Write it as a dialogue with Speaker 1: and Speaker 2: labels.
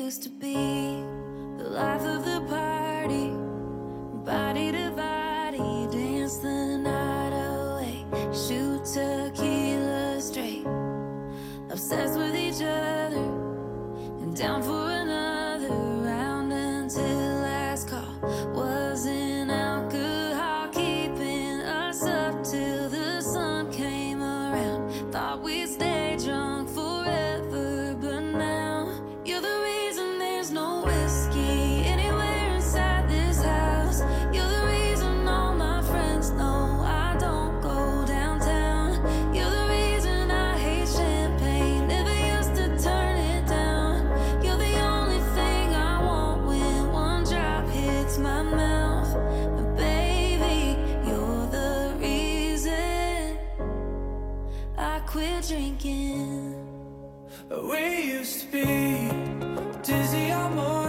Speaker 1: used to be the life of the party, body to body, dance the night away, shoot tequila straight, obsessed with each other, and down for another round until last call. Wasn't alcohol keeping us up till the sun came around. Thought we'd stay drunk forever, but now you're the reason there's no whiskey anywhere inside this house. You're the reason all my friends know I don't go downtown. You're the reason I hate champagne, never used to turn it down. You're the only thing I want when one drop hits my mouth. But baby, you're the reason I quit drinking.
Speaker 2: We used to be dizzy on morning.